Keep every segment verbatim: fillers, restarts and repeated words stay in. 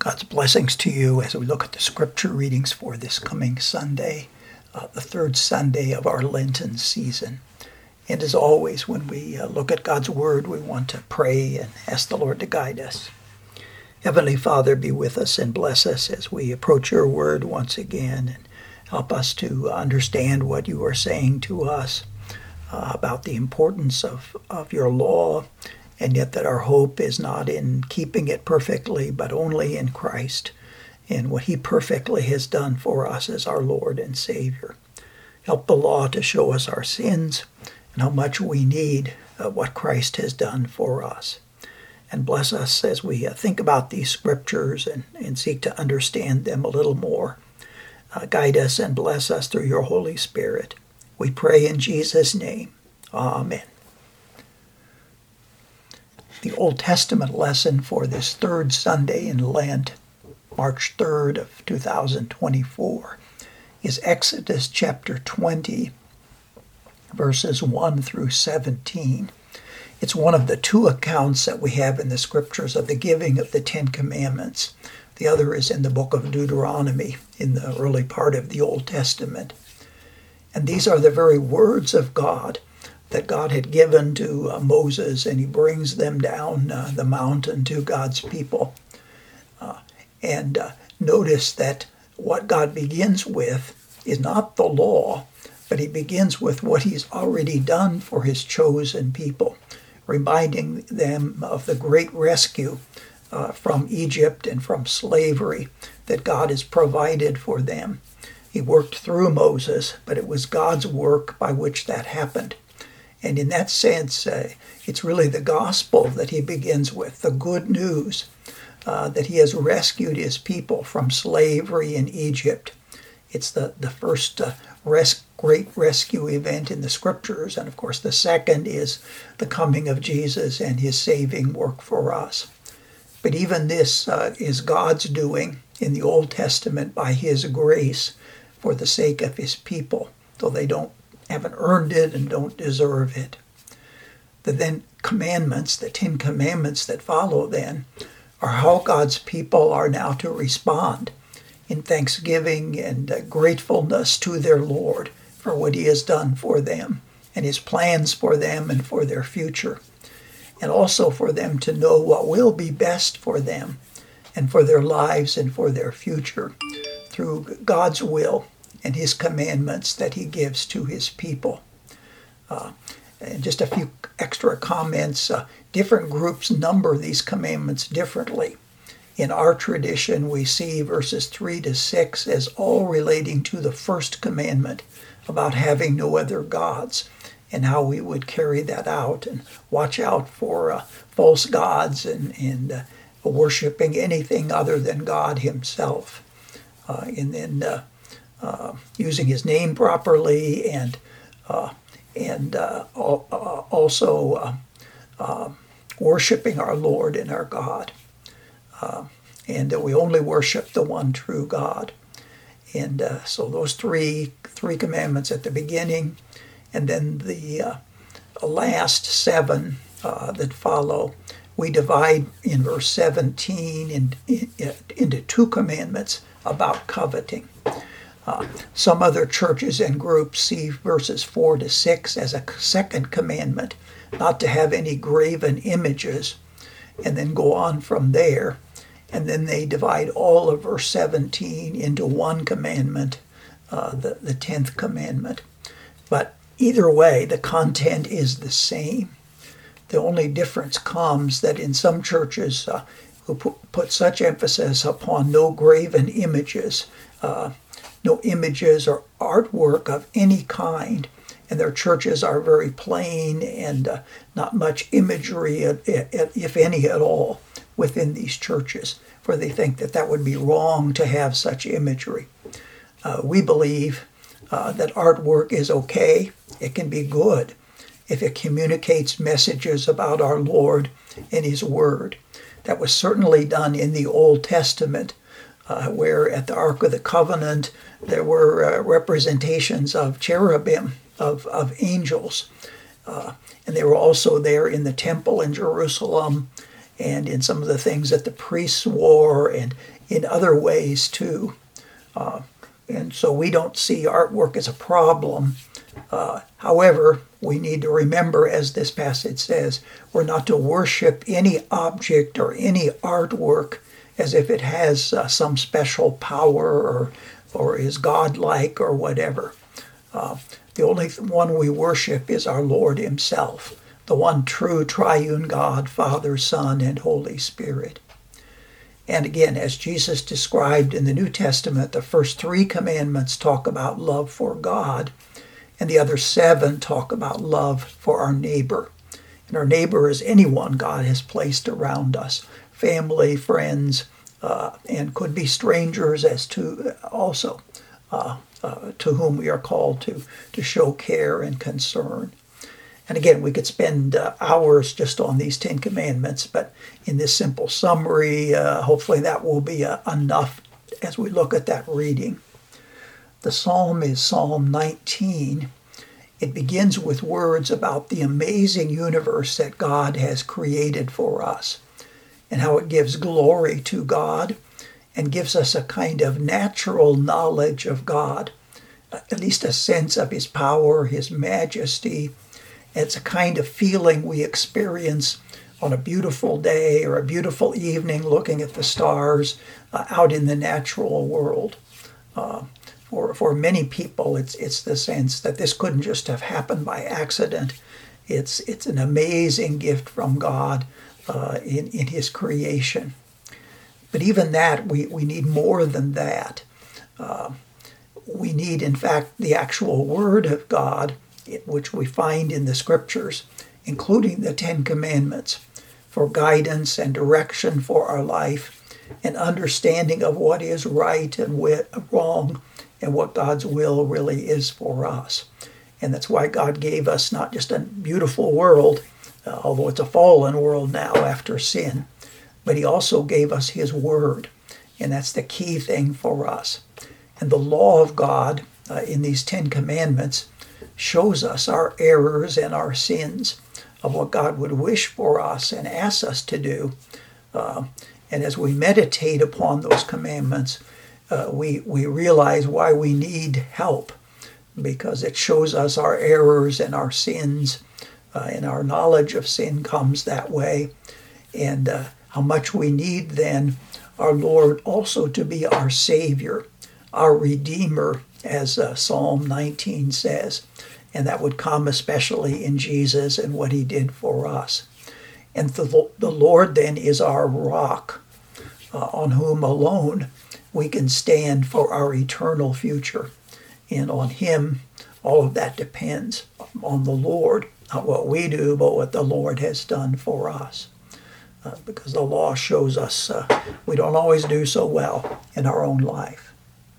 God's blessings to you as we look at the scripture readings for this coming Sunday, uh, the third Sunday of our Lenten season. And as always, when we uh, look at God's Word, we want to pray and ask the Lord to guide us. Heavenly Father, be with us and bless us as we approach your Word once again, and help us to understand what you are saying to us uh, about the importance of, of your law, and yet that our hope is not in keeping it perfectly, but only in Christ and what he perfectly has done for us as our Lord and Savior. Help the law to show us our sins and how much we need uh, what Christ has done for us. And bless us as we uh, think about these scriptures and, and seek to understand them a little more. Uh, guide us and bless us through your Holy Spirit. We pray in Jesus' name. Amen. The Old Testament lesson for this third Sunday in Lent, March third of two thousand twenty-four, is Exodus chapter twenty, verses one through seventeen. It's one of the two accounts that we have in the scriptures of the giving of the Ten Commandments. The other is in the book of Deuteronomy, in the early part of the Old Testament. And these are the very words of God that God had given to uh, Moses, and he brings them down uh, the mountain to God's people. Uh, and uh, notice that what God begins with is not the law, but he begins with what he's already done for his chosen people, reminding them of the great rescue uh, from Egypt and from slavery that God has provided for them. He worked through Moses, but it was God's work by which that happened. And in that sense, uh, it's really the gospel that he begins with, the good news uh, that he has rescued his people from slavery in Egypt. It's the, the first uh, res- great rescue event in the scriptures. And of course, the second is the coming of Jesus and his saving work for us. But even this uh, is God's doing in the Old Testament by his grace for the sake of his people, though they don't haven't earned it and don't deserve it. The then commandments, the Ten Commandments that follow then, are how God's people are now to respond in thanksgiving and uh, gratefulness to their Lord for what he has done for them and his plans for them and for their future, and also for them to know what will be best for them and for their lives and for their future through God's will and his commandments that he gives to his people. Uh, and just a few extra comments. Uh, different groups number these commandments differently. In our tradition, we see verses three to six as all relating to the first commandment about having no other gods and how we would carry that out and watch out for uh, false gods and, and uh, worshiping anything other than God himself. Uh, and then uh, Uh, using his name properly, and uh, and uh, uh, also uh, uh, worshiping our Lord and our God, uh, and that we only worship the one true God. And uh, so those three three commandments at the beginning, and then the uh, last seven uh, that follow, we divide in verse seventeen in, in, into two commandments about coveting. Uh, some other churches and groups see verses four to six as a second commandment, not to have any graven images, and then go on from there. And then they divide all of verse seventeen into one commandment, uh, the, the tenth commandment. But either way, the content is the same. The only difference comes that in some churches uh, who put, put such emphasis upon no graven images, uh, no images or artwork of any kind, and their churches are very plain and uh, not much imagery, if any at all, within these churches, for they think that that would be wrong to have such imagery. Uh, we believe uh, that artwork is okay. It can be good if it communicates messages about our Lord and his word. That was certainly done in the Old Testament, Uh, where at the Ark of the Covenant there were uh, representations of cherubim, of, of angels. Uh, and they were also there in the temple in Jerusalem and in some of the things that the priests wore and in other ways too. Uh, and so we don't see artwork as a problem. Uh, however, we need to remember, as this passage says, we're not to worship any object or any artwork as if it has uh, some special power or, or is godlike or whatever. Uh, the only one we worship is our Lord himself, the one true triune God, Father, Son, and Holy Spirit. And again, as Jesus described in the New Testament, the first three commandments talk about love for God, and the other seven talk about love for our neighbor. And our neighbor is anyone God has placed around us, family, friends, uh, and could be strangers as to also uh, uh, to whom we are called to, to show care and concern. And again, we could spend uh, hours just on these Ten Commandments, but in this simple summary, uh, hopefully that will be uh, enough as we look at that reading. The psalm is Psalm nineteen. It begins with words about the amazing universe that God has created for us and how it gives glory to God and gives us a kind of natural knowledge of God, at least a sense of his power, his majesty. It's a kind of feeling we experience on a beautiful day or a beautiful evening looking at the stars uh, out in the natural world. Uh, for, for many people, it's it's the sense that this couldn't just have happened by accident. It's it's an amazing gift from God uh, in, in his creation. But even that, we, we need more than that. Uh, we need, in fact, the actual Word of God, which we find in the Scriptures, including the Ten Commandments, for guidance and direction for our life and understanding of what is right and wrong and what God's will really is for us. And that's why God gave us not just a beautiful world, uh, although it's a fallen world now after sin, but he also gave us his Word, and that's the key thing for us. And the law of God uh, in these Ten Commandments shows us our errors and our sins of what God would wish for us and ask us to do. Uh, and as we meditate upon those commandments, uh, we, we realize why we need help, because it shows us our errors and our sins, uh, and our knowledge of sin comes that way. And uh, how much we need then our Lord also to be our Savior, our Redeemer, as uh, Psalm nineteen says. And that would come especially in Jesus and what he did for us. And the, the Lord then is our rock, uh, on whom alone we can stand for our eternal future. And on him, all of that depends on the Lord, not what we do, but what the Lord has done for us. Uh, because the law shows us uh, we don't always do so well in our own life.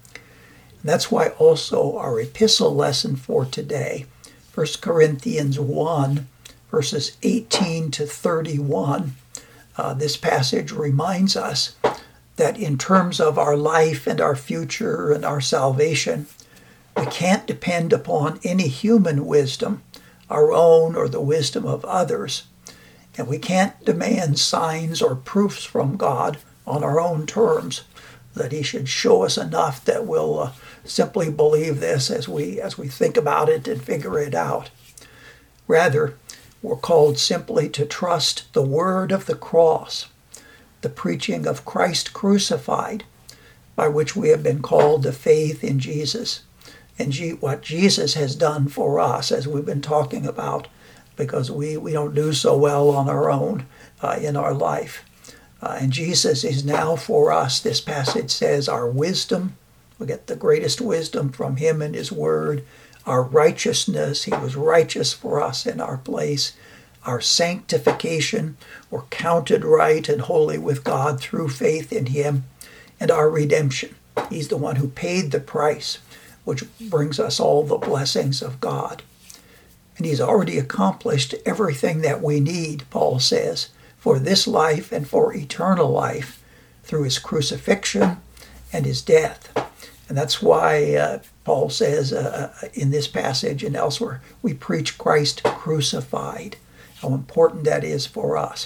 And that's why also our epistle lesson for today, First Corinthians one, verses eighteen to thirty-one, uh, this passage reminds us that in terms of our life and our future and our salvation, we can't depend upon any human wisdom, our own or the wisdom of others. And we can't demand signs or proofs from God on our own terms, that he should show us enough that we'll uh, simply believe this as we as we think about it and figure it out. Rather, we're called simply to trust the word of the cross, the preaching of Christ crucified, by which we have been called to faith in Jesus, and G- what Jesus has done for us, as we've been talking about, because we, we don't do so well on our own uh, in our life. Uh, and Jesus is now for us, this passage says, our wisdom. We get the greatest wisdom from him and his word. Our righteousness, he was righteous for us in our place. Our sanctification, we're counted right and holy with God through faith in him. And our redemption, he's the one who paid the price, which brings us all the blessings of God. And he's already accomplished everything that we need, Paul says, for this life and for eternal life through his crucifixion and his death. And that's why uh, Paul says uh, in this passage and elsewhere, we preach Christ crucified, how important that is for us.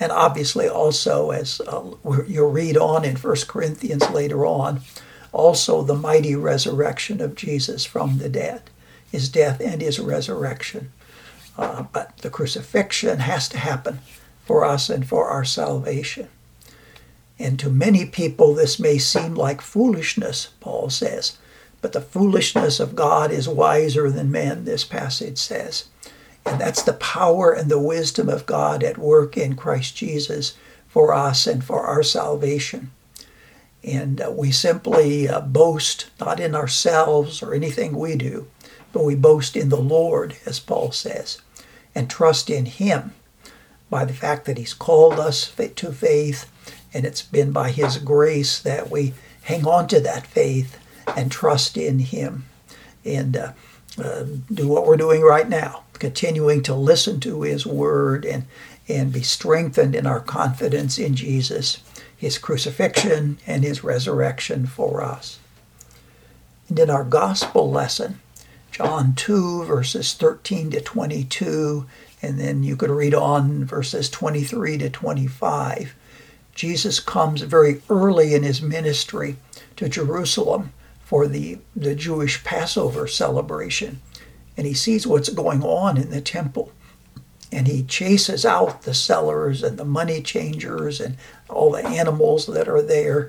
And obviously also, as uh, you'll read on in First Corinthians later on, also the mighty resurrection of Jesus from the dead, his death and his resurrection. Uh, but the crucifixion has to happen for us and for our salvation. And to many people this may seem like foolishness, Paul says, but the foolishness of God is wiser than men, this passage says. And that's the power and the wisdom of God at work in Christ Jesus for us and for our salvation. And uh, we simply uh, boast not in ourselves or anything we do, but we boast in the Lord, as Paul says, and trust in him by the fact that he's called us to faith, and it's been by his grace that we hang on to that faith and trust in him. And uh, uh, do what we're doing right now, continuing to listen to his word and, and be strengthened in our confidence in Jesus, his crucifixion and his resurrection for us. And in our gospel lesson, John two, verses thirteen to twenty-two, and then you could read on verses twenty-three to twenty-five. Jesus comes very early in his ministry to Jerusalem for the, the Jewish Passover celebration. And he sees what's going on in the temple. And he chases out the sellers and the money changers and all the animals that are there,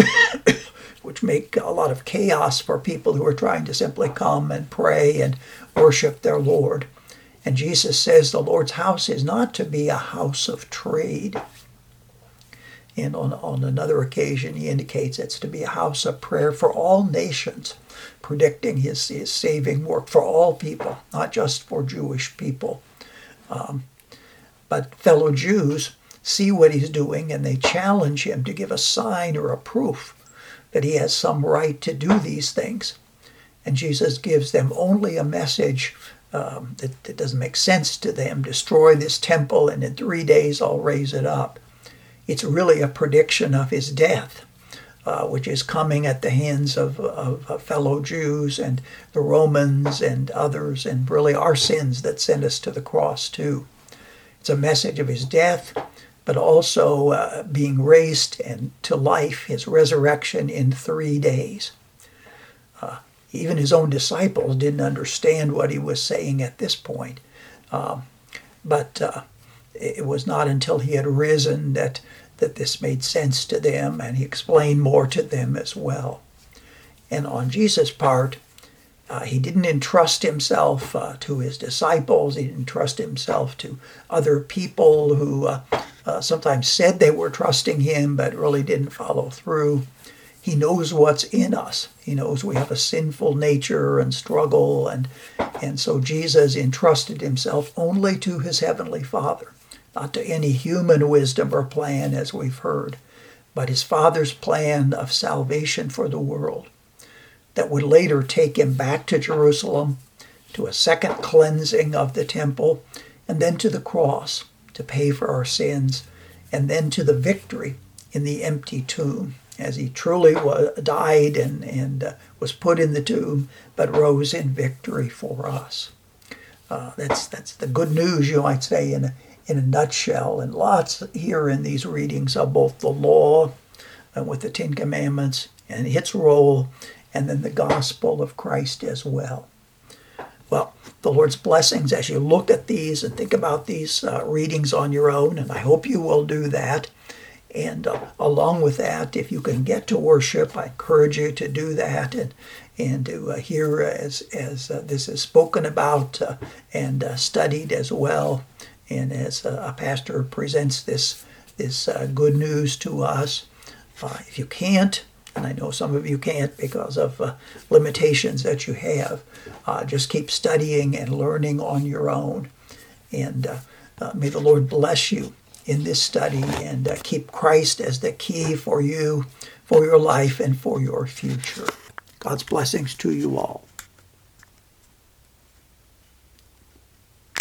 which make a lot of chaos for people who are trying to simply come and pray and worship their Lord. And Jesus says the Lord's house is not to be a house of trade. And on, on another occasion, he indicates it's to be a house of prayer for all nations, predicting his, his saving work for all people, not just for Jewish people. Um, but fellow Jews see what he's doing, and they challenge him to give a sign or a proof that he has some right to do these things. And Jesus gives them only a message um, that, that doesn't make sense to them. Destroy this temple, and in three days I'll raise it up. It's really a prediction of his death, uh, which is coming at the hands of, of, of fellow Jews and the Romans and others, and really our sins that sent us to the cross too. It's a message of his death, but also uh, being raised and to life, his resurrection in three days. Uh, even his own disciples didn't understand what he was saying at this point. Um, but uh, it was not until he had risen that, that this made sense to them, and he explained more to them as well. And on Jesus' part, uh, he didn't entrust himself uh, to his disciples. He didn't trust himself to other people who uh, uh, sometimes said they were trusting him, but really didn't follow through. He knows what's in us. He knows we have a sinful nature and struggle, and, and so Jesus entrusted himself only to his heavenly Father, not to any human wisdom or plan, as we've heard, but his Father's plan of salvation for the world that would later take him back to Jerusalem, to a second cleansing of the temple, and then to the cross to pay for our sins, and then to the victory in the empty tomb, as he truly was, died and, and uh, was put in the tomb, but rose in victory for us. Uh, that's that's the good news, you might say, in a, in a nutshell, and lots here in these readings of both the law and with the Ten Commandments and its role, and then the gospel of Christ as well. Well, the Lord's blessings as you look at these and think about these uh, readings on your own, and I hope you will do that. And uh, along with that, if you can get to worship, I encourage you to do that and and to uh, hear as as uh, this is spoken about uh, and uh, studied as well. And as uh, a pastor presents this this uh, good news to us, uh, if you can't, and I know some of you can't because of uh, limitations that you have, uh, just keep studying and learning on your own. And uh, uh, may the Lord bless you in this study, and uh, keep Christ as the key for you, for your life, and for your future. God's blessings to you all.